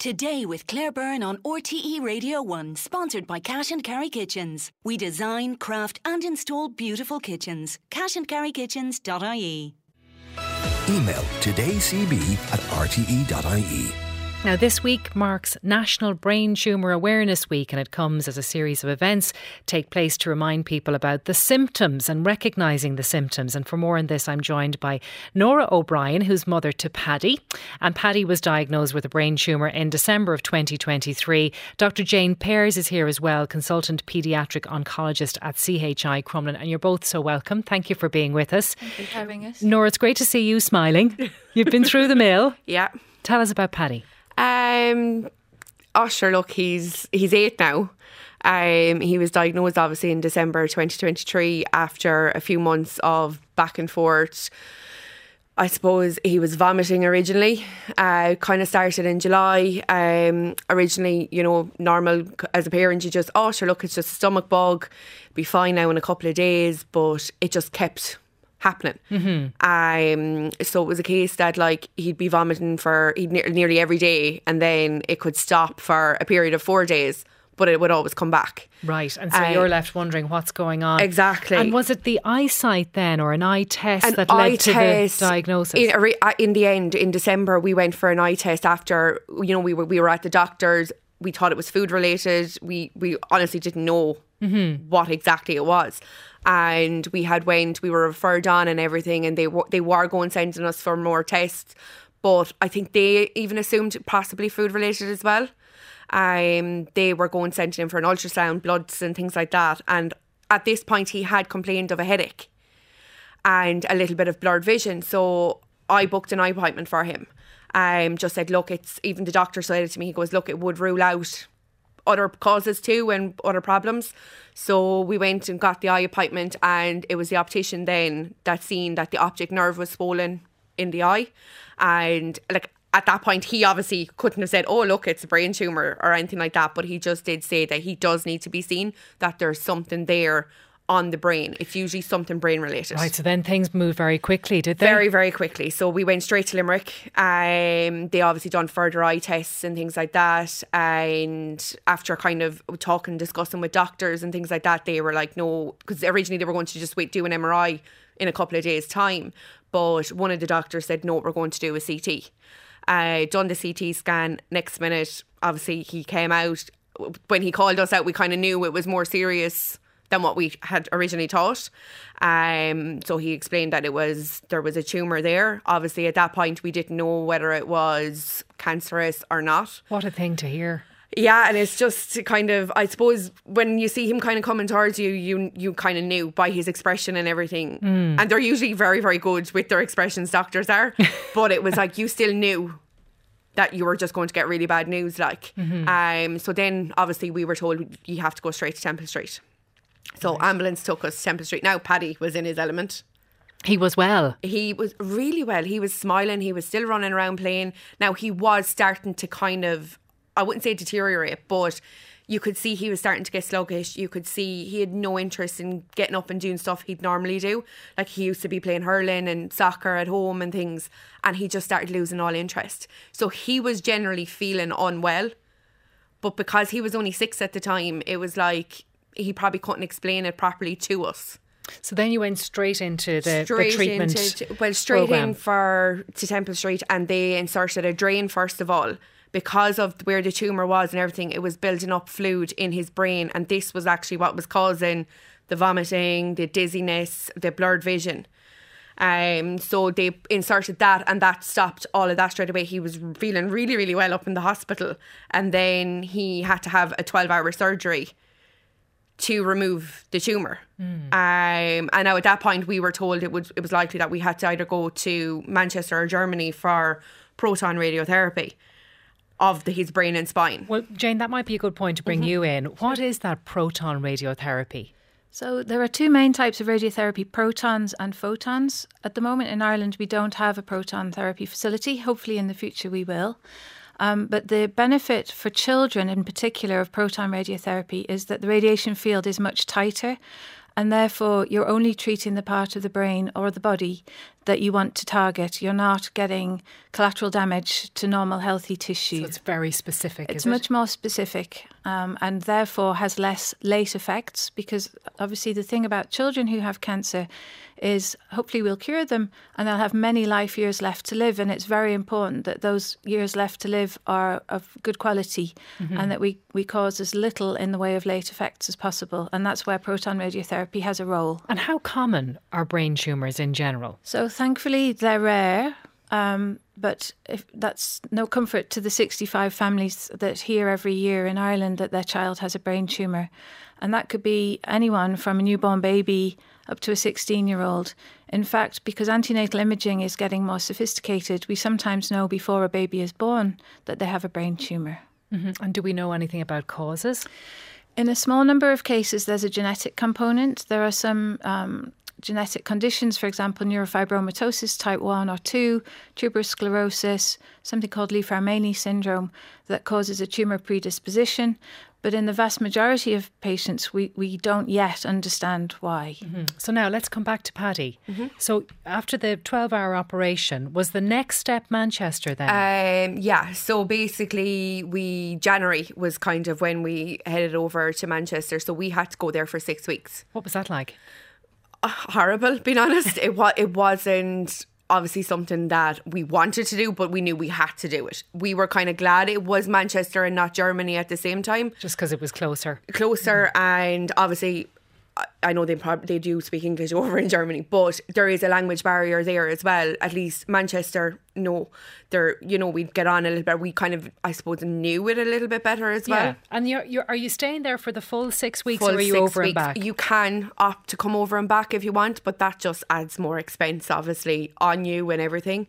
Today with Claire Byrne on RTE Radio 1, sponsored by Cash and Carry Kitchens. We design, craft and install beautiful kitchens. cashandcarrykitchens.ie. Email todaycb@rte.ie. Now, this week marks National Brain Tumour Awareness Week, and it comes as a series of events take place to remind people about the symptoms and recognising the symptoms. And for more on this, I'm joined by Nora O'Brien, who's mother to Paddy. And Paddy was diagnosed with a brain tumour in December of 2023. Dr. Jane Pears is here as well, consultant paediatric oncologist at CHI Crumlin. And you're both so welcome. Thank you for being with us. Thank you for having us. Nora, it's great to see you smiling. You've been through the mill. Yeah. Tell us about Paddy. Sure, look, he's 8 now. He was diagnosed obviously in December 2023 after a few months of back and forth. I suppose he was vomiting originally, kind of started in July. Originally, normal as a parent, you just, sure, look, it's just a stomach bug, be fine now in a couple of days, but it just kept happening. So it was a case that he'd be vomiting for nearly every day, and then it could stop for a period of 4 days, but it would always come back. Right, and so you're left wondering what's going on. Exactly. And was it the eyesight then, or an eye test that led to the diagnosis? In the end, in December, we went for an eye test after, we were at the doctor's. We thought it was food related. We honestly didn't know what exactly it was. And we were referred on and everything, and they were going sending us for more tests, but I think they even assumed possibly food related as well. They were going sending in for an ultrasound, bloods and things like that, and at this point he had complained of a headache and a little bit of blurred vision, so I booked an eye appointment for him. Just said, look, even the doctor said it to me, he goes, look, it would rule out other causes too and other problems. So we went and got the eye appointment, and it was the optician then that seen that the optic nerve was swollen in the eye. And at that point, he obviously couldn't have said, oh, look, it's a brain tumour or anything like that, but he just did say that he does need to be seen, that there's something there on the brain. It's usually something brain related. Right, so then things moved very quickly, did they? Very, very quickly. So we went straight to Limerick. They obviously done further eye tests and things like that. And after kind of talking, discussing with doctors and things like that, they were like, no, because originally they were going to just do an MRI in a couple of days' time. But one of the doctors said, no, we're going to do a CT. Done the CT scan. Next minute, obviously he came out. When he called us out, we kind of knew it was more serious than what we had originally thought. So he explained that there was a tumour there. Obviously at that point we didn't know whether it was cancerous or not. What a thing to hear. Yeah, and it's just kind of, I suppose when you see him kind of coming towards you, you kind of knew by his expression and everything. And they're usually very, very good with their expressions, doctors are. But it was you still knew that you were just going to get really bad news. So then obviously we were told you have to go straight to Temple Street. So ambulance took us to Temple Street. Now Paddy was in his element. He was well. He was really well. He was smiling. He was still running around playing. Now he was starting to kind of, I wouldn't say deteriorate, but you could see he was starting to get sluggish. You could see he had no interest in getting up and doing stuff he'd normally do. He used to be playing hurling and soccer at home and things, and he just started losing all interest. So he was generally feeling unwell, but because he was only 6 at the time, it was he probably couldn't explain it properly to us. So then you went straight into the treatment straight in to Temple Street, and they inserted a drain first of all. Because of where the tumour was and everything, it was building up fluid in his brain, and this was actually what was causing the vomiting, the dizziness, the blurred vision. So they inserted that, and that stopped all of that straight away. He was feeling really, really well up in the hospital, and then he had to have a 12-hour surgery to remove the tumour. And now at that point we were told it was likely that we had to either go to Manchester or Germany for proton radiotherapy of his brain and spine. Well, Jane, that might be a good point to bring you in. What is that proton radiotherapy? So there are two main types of radiotherapy, protons and photons. At the moment in Ireland we don't have a proton therapy facility. Hopefully in the future we will. But the benefit for children in particular of proton radiotherapy is that the radiation field is much tighter, and therefore you're only treating the part of the brain or the body that you want to target. You're not getting collateral damage to normal healthy tissue. So it's very specific, It's is it? much more specific, and therefore has less late effects, because obviously the thing about children who have cancer is hopefully we'll cure them and they'll have many life years left to live, and it's very important that those years left to live are of good quality and that we cause as little in the way of late effects as possible, and that's where proton radiotherapy has a role. And how common are brain tumours in general? So thankfully they're rare, but if that's no comfort to the 65 families that hear every year in Ireland that their child has a brain tumour. And that could be anyone from a newborn baby up to a 16-year-old. In fact, because antenatal imaging is getting more sophisticated, we sometimes know before a baby is born that they have a brain tumour. And do we know anything about causes? In a small number of cases, there's a genetic component. There are some genetic conditions, for example, neurofibromatosis type 1 or 2, tuberous sclerosis, something called Li-Fraumeni syndrome that causes a tumour predisposition. But in the vast majority of patients, we don't yet understand why. So now let's come back to Paddy. So after the 12-hour operation, was the next step Manchester then? Yeah, so basically January was kind of when we headed over to Manchester, so we had to go there for 6 weeks. What was that like? Horrible, being honest. It wasn't obviously something that we wanted to do, but we knew we had to do it. We were kind of glad it was Manchester and not Germany at the same time. Just because it was closer. And obviously I know they do speak English over in Germany, but there is a language barrier there as well. At least Manchester, no, there, we'd get on a little bit. We kind of, I suppose, knew it a little bit better as well. Yeah. And are you staying there for the full 6 weeks, Full or are you 6 over weeks. and back? You can opt to come over and back if you want, but that just adds more expense, obviously, on you and everything.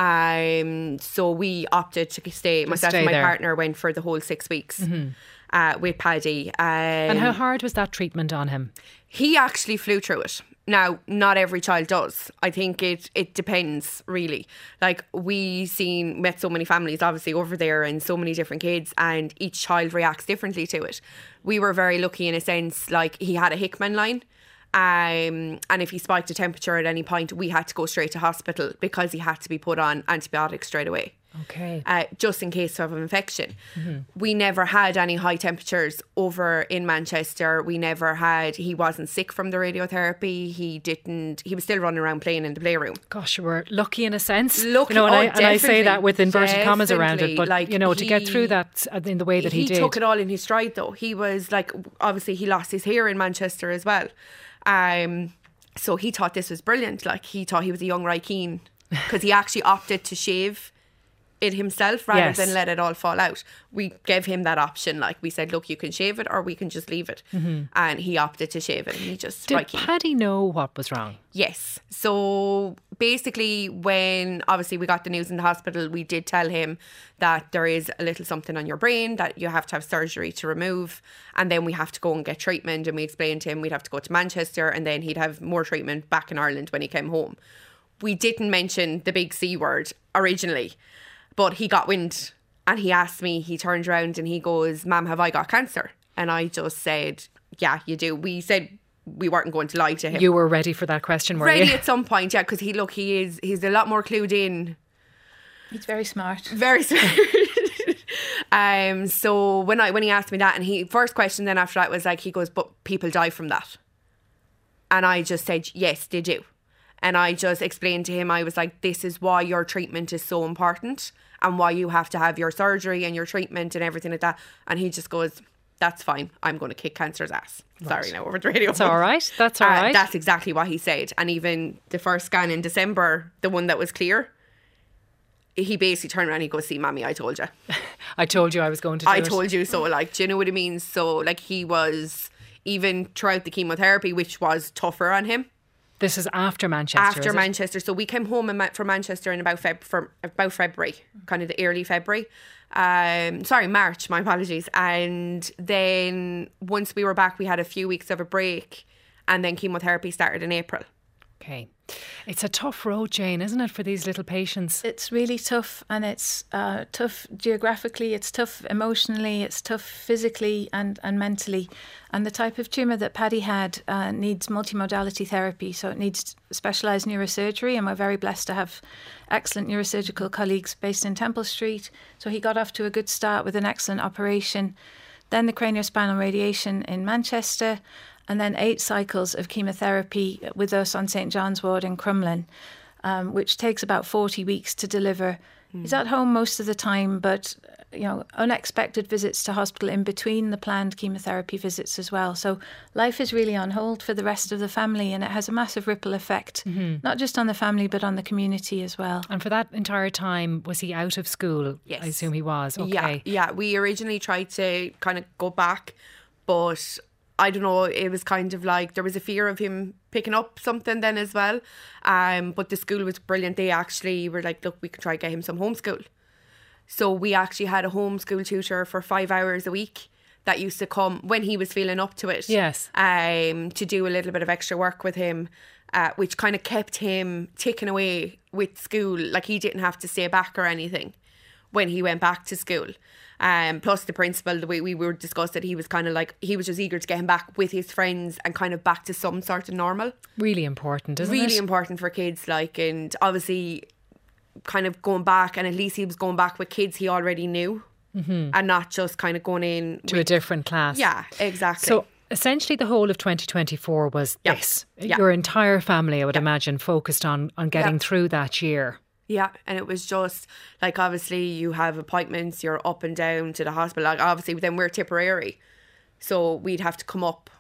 So we opted to stay. Myself and my partner went for the whole 6 weeks. With Paddy. And how hard was that treatment on him? He actually flew through it. Now, not every child does. I think it depends, really. Like, met so many families, obviously, over there, and so many different kids, and each child reacts differently to it. We were very lucky in a sense, like, he had a Hickman line. And if he spiked a temperature at any point, we had to go straight to hospital because he had to be put on antibiotics straight away. Okay. Just in case of infection. We never had any high temperatures over in Manchester. He wasn't sick from the radiotherapy. He was still running around playing in the playroom. Gosh, you were lucky in a sense. Lucky, and I say that with inverted commas around it, but like, to get through that in the way that he did. He took it all in his stride though. He was like, obviously he lost his hair in Manchester as well. So he thought this was brilliant. Like, he thought he was a young Roy Keane because he actually opted to shave it himself rather than let it all fall out. We gave him that option. Like, we said, look, you can shave it or we can just leave it. And he opted to shave it, and he just... Did Paddy know what was wrong? Yes. So basically, when obviously we got the news in the hospital, we did tell him that there is a little something on your brain that you have to have surgery to remove, and then we have to go and get treatment. And we explained to him we'd have to go to Manchester, and then he'd have more treatment back in Ireland when he came home. We didn't mention the big C word originally, but he got wind and he asked me, he turned around and he goes, "Ma'am, have I got cancer?" And I just said, "Yeah, you do." We said we weren't going to lie to him. You were ready for that question, were you? Ready at some point, yeah, because he's a lot more clued in. He's very smart. Very smart. So when he asked me that, and he first question then after that was like, he goes, "But people die from that." And I just said, "Yes, they do." And I just explained to him, I was like, this is why your treatment is so important and why you have to have your surgery and your treatment and everything like that. And he just goes, "That's fine. I'm going to kick cancer's ass." Right. Sorry, now over the radio. That's all right. That's all right. That's exactly what he said. And even the first scan in December, the one that was clear, he basically turned around and he goes, "See, Mammy, I told you." I told you I was going to do I told you so. Like, do you know what I mean? So, like, he was, even throughout the chemotherapy, which was tougher on him. This is after Manchester. After Manchester. So we came home from Manchester in about February, kind of the early February. March, my apologies. And then once we were back, we had a few weeks of a break, and then chemotherapy started in April. Okay. It's a tough road, Jane, isn't it, for these little patients? It's really tough, and it's tough geographically, it's tough emotionally, it's tough physically and mentally. And the type of tumour that Paddy had needs multimodality therapy, so it needs specialised neurosurgery, and we're very blessed to have excellent neurosurgical colleagues based in Temple Street. So he got off to a good start with an excellent operation. Then the craniospinal radiation in Manchester, and then 8 cycles of chemotherapy with us on St John's Ward in Crumlin, which takes about 40 weeks to deliver. He's at home most of the time, but unexpected visits to hospital in between the planned chemotherapy visits as well. So life is really on hold for the rest of the family, and it has a massive ripple effect, not just on the family, but on the community as well. And for that entire time, was he out of school? Yes. I assume he was. Okay. Yeah. We originally tried to kind of go back, but I don't know, it was kind of like there was a fear of him picking up something then as well. But the school was brilliant. They actually were like, look, we can try to get him some homeschool. So we actually had a homeschool tutor for 5 hours a week that used to come when he was feeling up to it. Yes. To do a little bit of extra work with him, which kind of kept him ticking away with school. Like he didn't have to stay back or anything when he went back to school. Plus the principal, the way we were discussing, he was kind of like, he was just eager to get him back with his friends and kind of back to some sort of normal. Really important, isn't it? Really important for kids, like, and obviously kind of going back, and at least he was going back with kids he already knew, and not just kind of going in to a different class. Yeah, exactly. So essentially the whole of 2024 was this. Yeah. Your entire family, I would imagine, focused on getting through that year. Yeah, and it was just like, obviously you have appointments, you're up and down to the hospital. Like obviously then we're Tipperary, so we'd have to come up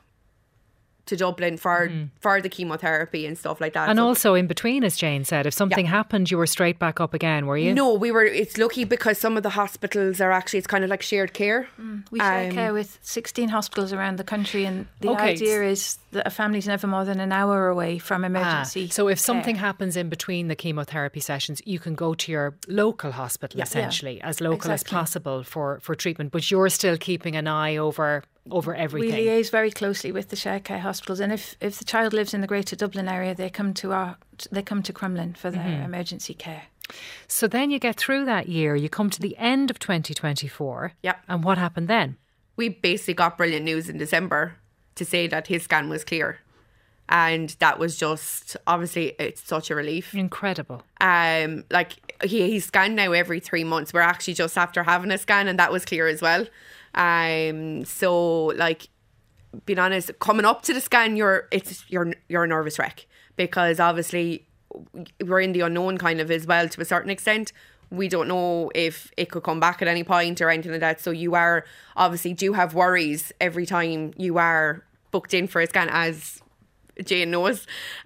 to Dublin for the chemotherapy and stuff like that. And so, also in between, as Jane said, if something happened, you were straight back up again, were you? No, it's lucky because some of the hospitals are actually, it's kind of like shared care. We share care with 16 hospitals around the country, and the idea is that a family's never more than an hour away from emergency. So if something happens in between the chemotherapy sessions, you can go to your local hospital, essentially, as local as possible for treatment, but you're still keeping an eye over everything. We liaise very closely with the shared care hospitals, and if the child lives in the Greater Dublin area, they come to Crumlin for their emergency care. So then you get through that year, you come to the end of 2024. Yep. And what happened then? We basically got brilliant news in December to say that his scan was clear. And that was just, obviously, it's such a relief. Incredible. Like he's scanned now every 3 months. We're actually just after having a scan, and that was clear as well. So like, being honest, coming up to the scan, you're a nervous wreck, because obviously we're in the unknown kind of as well to a certain extent. We don't know if it could come back at any point or anything like that. So you are obviously do have worries every time you are booked in for a scan, as Jane knows.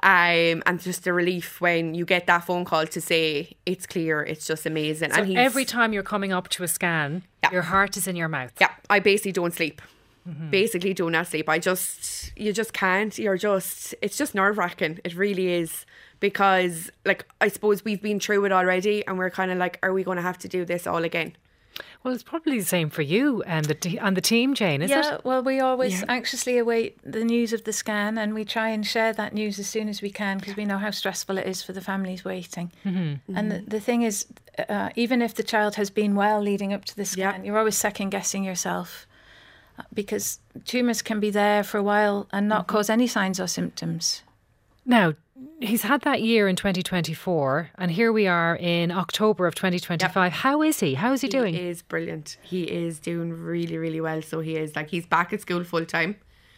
And just the relief when you get that phone call to say it's clear, it's just amazing. So and every time you're coming up to a scan, your heart is in your mouth. Yeah, I basically don't sleep. Basically do not sleep. You just can't. It's just nerve-wracking. It really is. Because, like, I suppose we've been through it already, and we're kind of like, are we going to have to do this all again? Well, it's probably the same for you and the team, Jane, is it? Yeah, well, we always anxiously await the news of the scan, and we try and share that news as soon as we can, because we know how stressful it is for the families waiting. And the thing is, even if the child has been well leading up to the scan, you're always second guessing yourself, because tumours can be there for a while and not cause any signs or symptoms. Now, he's had that year in 2024, and here we are in October of 2025. Yep. How is he? How is he doing? He is brilliant. He is doing really, really well. So he is, like, he's back at school full time.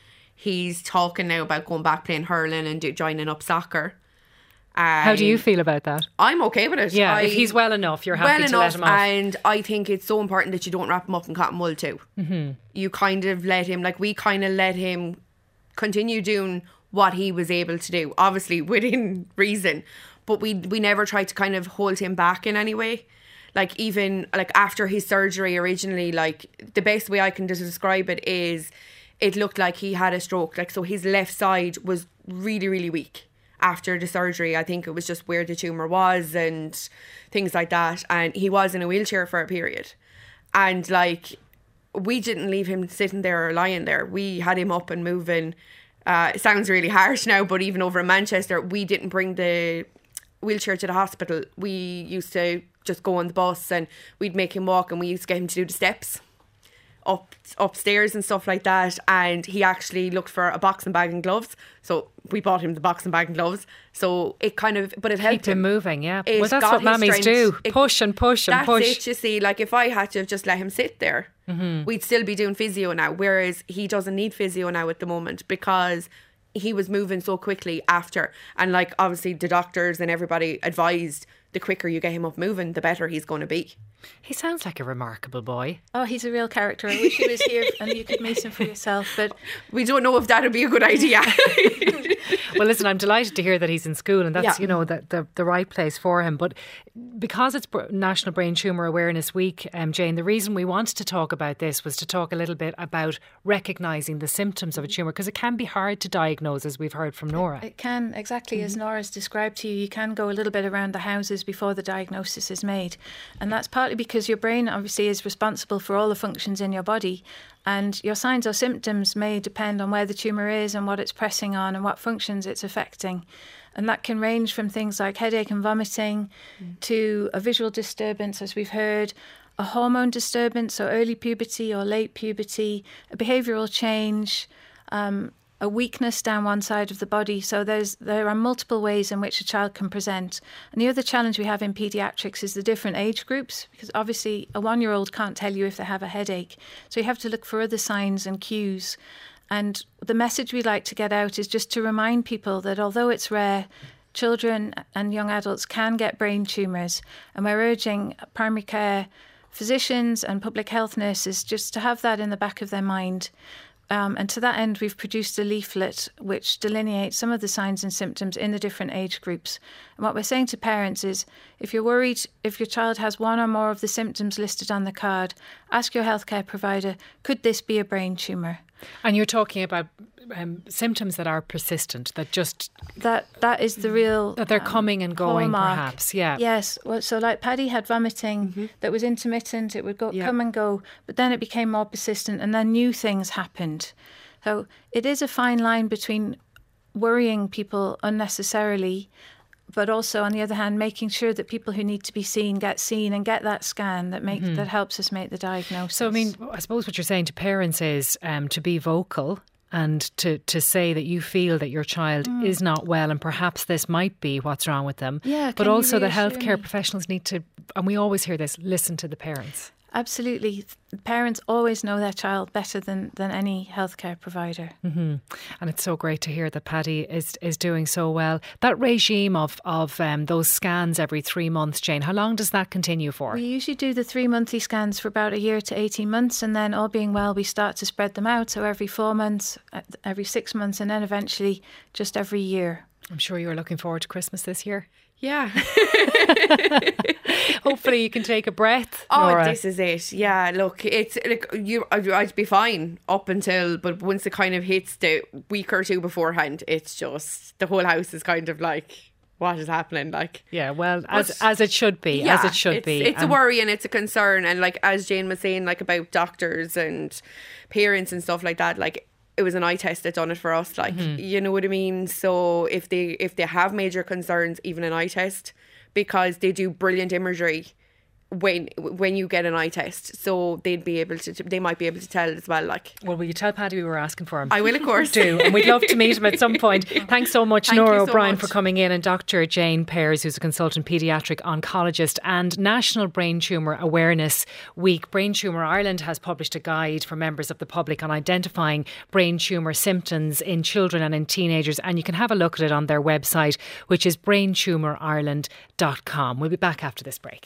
He's talking now about going back playing hurling and joining up soccer. How do you feel about that? I'm okay with it. Yeah, if he's well enough, you're happy to let him off. And I think it's so important that you don't wrap him up in cotton wool too. You kind of let him, like, we kind of let him continue doing what he was able to do, obviously within reason, but we never tried to kind of hold him back in any way. Like, even like after his surgery originally, like, the best way I can describe it is it looked like he had a stroke. Like, so his left side was really, really weak after the surgery. I think it was just where the tumour was and things like that, and he was in a wheelchair for a period. And like, we didn't leave him sitting there or lying there. We had him up and moving It sounds really harsh now, but even over in Manchester, we didn't bring the wheelchair to the hospital. We used to just go on the bus and we'd make him walk, and we used to get him to do the steps upstairs and stuff like that. And he actually looked for a boxing bag and gloves, so we bought him the boxing bag and gloves. So it kind of, but it helped Keep him moving, yeah. It Well, that's got what his mammies strength. do. Push and push and push. That's it, you see. Like, if I had to have just let him sit there, we'd still be doing physio now. Whereas he doesn't need physio now at the moment, because he was moving so quickly after. And like, obviously the doctors and everybody advised, the quicker you get him up moving, the better he's going to be. He sounds like a remarkable boy. Oh, he's a real character. I wish he was here and you could meet him for yourself. But we don't know if that would be a good idea. Well, listen, I'm delighted to hear that he's in school, and that's, you know, the right place for him. But because it's National Brain Tumour Awareness Week, Jane, the reason we wanted to talk about this was to talk a little bit about recognising the symptoms of a tumour, because it can be hard to diagnose, as we've heard from Nora. it can, exactly as Nora's described to you, you can go a little bit around the houses before the diagnosis is made. And that's partly because your brain obviously is responsible for all the functions in your body, and your signs or symptoms may depend on where the tumour is and what it's pressing on and what functions it's affecting. And that can range from things like headache and vomiting to a visual disturbance, as we've heard, a hormone disturbance, so early puberty or late puberty, a behavioural change, a weakness down one side of the body. So there are multiple ways in which a child can present. And the other challenge we have in paediatrics is the different age groups, because obviously a 1-year-old can't tell you if they have a headache. So you have to look for other signs and cues. And the message we like to get out is just to remind people that although it's rare, children and young adults can get brain tumours. And we're urging primary care physicians and public health nurses just to have that in the back of their mind. And to that end, we've produced a leaflet which delineates some of the signs and symptoms in the different age groups. And what we're saying to parents is, if you're worried if your child has one or more of the symptoms listed on the card, ask your healthcare provider, could this be a brain tumour? And you're talking about symptoms that are persistent, that just... That is the real... That they're coming and going, hallmark. perhaps, yeah. Yes, well, so like Paddy had vomiting that was intermittent, it would come and go, but then it became more persistent, and then new things happened. So it is a fine line between worrying people unnecessarily, but also, on the other hand, making sure that people who need to be seen and get that scan that that helps us make the diagnosis. So, I mean, I suppose what you're saying to parents is to be vocal and to say that you feel that your child is not well and perhaps this might be what's wrong with them. Yeah, but also the healthcare professionals need to, and we always hear this, listen to the parents. Absolutely. Parents always know their child better than any healthcare provider. And it's so great to hear that Paddy is doing so well. That regime of those scans every 3 months, Jane, how long does that continue for? We usually do the 3 monthly scans for about a year to 18 months, and then, all being well, we start to spread them out. So every 4 months, every 6 months, and then eventually just every year. I'm sure you're looking forward to Christmas this year. Yeah. Hopefully you can take a breath, Oh, Nora. this is it. Yeah, look, it's like I'd be fine up until, but once it kind of hits the week or two beforehand, it's just, the whole house is kind of like, what is happening? Like, Yeah, well, as it should be, as it should be. It's a worry and it's a concern. And like, as Jane was saying, like about doctors and parents and stuff like that, like, it was an eye test that done it for us, like, you know what I mean? So if they have major concerns, even an eye test, because they do brilliant imagery when you get an eye test, so they might be able to tell as well. Like, Well, will you tell Paddy we were asking for him? I will, of course. Do, and we'd love to meet him at some point. Thanks so much, Thank Nora you so O'Brien, much. for coming in, and Dr. Jane Pears, who's a consultant paediatric oncologist. And National Brain Tumour Awareness Week. Brain Tumour Ireland has published a guide for members of the public on identifying brain tumour symptoms in children and in teenagers, and you can have a look at it on their website, which is braintumourireland.com. We'll be back after this break.